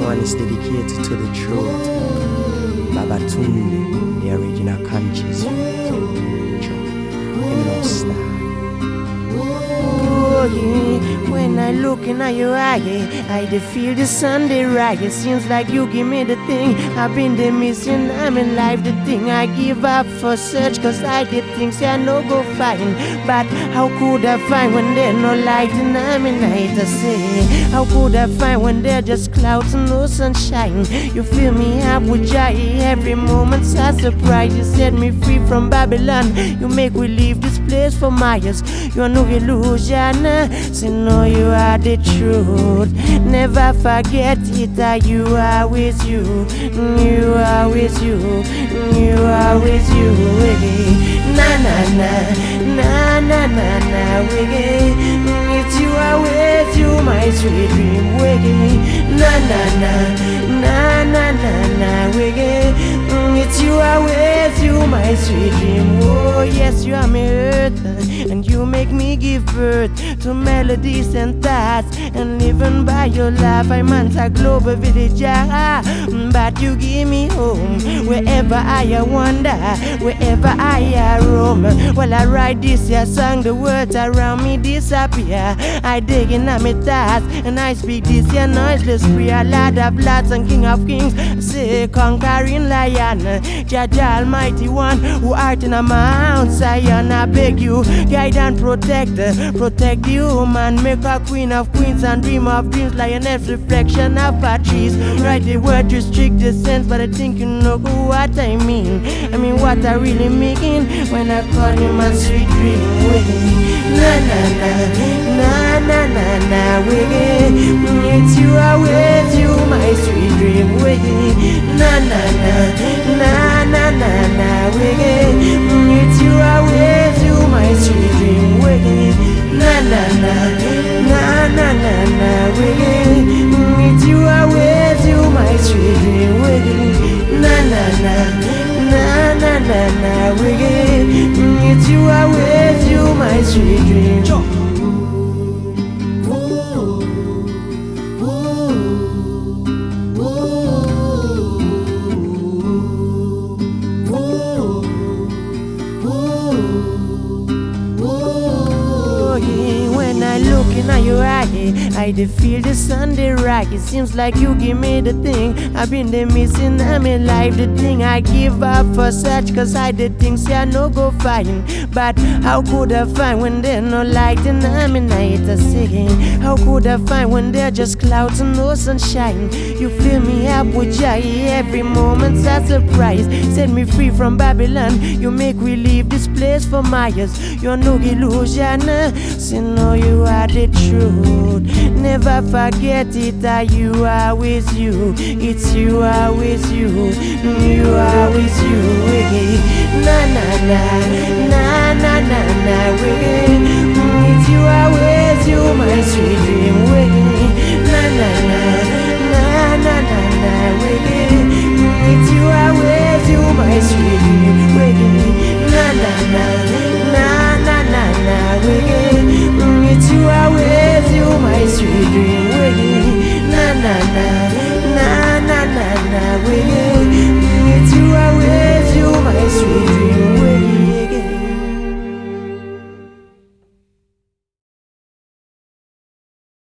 one is dedicated to the truth. Babatunde, the original conscious. Hymnal style. When I look in your eye, I dey feel the Sunday rise. Seems like you give me the thing I've been the missing. I'm in life the thing I give up for search, cause I did things I no go find. But how could I find when there's no light and I'm in night? I say, how could I find when there's just clouds and no sunshine? You fill me up with joy every moment's a surprise. You set me free from Babylon. You make we leave this place for miles. You're no illusion. Say no, you are the truth. Never forget it, that you are with you. You are with you. You are with you. Na na na, na na na na. It's you are with you, my sweet dream. Na na na, na na na na. It's you are with you, my sweet dream. Oh yes, you are my earth, and you make me give birth to melodies and thoughts. And even by your love, I'm a global villager. But you give me home wherever I wander, wherever I roam. While I write this here song, the words around me disappear. I dig in my thoughts and I speak this here noiseless prayer. Lord of lords and King of kings, say conquering lion, Judge Almighty One, who art in a Mount Zion. I beg you, guide and protect the human. Make a queen of queens and dream of dreams. Lioness reflection of patrice. Write the word, restrict the sense, but I think you know what I mean. I mean what I really mean when I call you my sweet dream. Na na na, na na na na. It's you are with you, my sweet dream. Na na na, na na na na. It's you are with you, my sweet dream. Na na na, na na na na. It's you are with you, my sweet dream. Na na na, na na na na. It's you are with you, my sweet dream. When I look in your eye, I dey feel the Sunday rise. It seems like you give me the thing I've been the missing. I'm in life the thing I give up for such, cause I did things I no go find. But how could I find when there's no light and I'm in night? I say, how could I find when there's just clouds and no sunshine? You fill me up with joy every moment's a surprise. Set me free from Babylon. You make we leave this place for miles. You're no illusion. Say no, you are the truth. Never forget it, that you are with you. It's you are with you. You are with you. Na na na, na na na na. It's you are with you.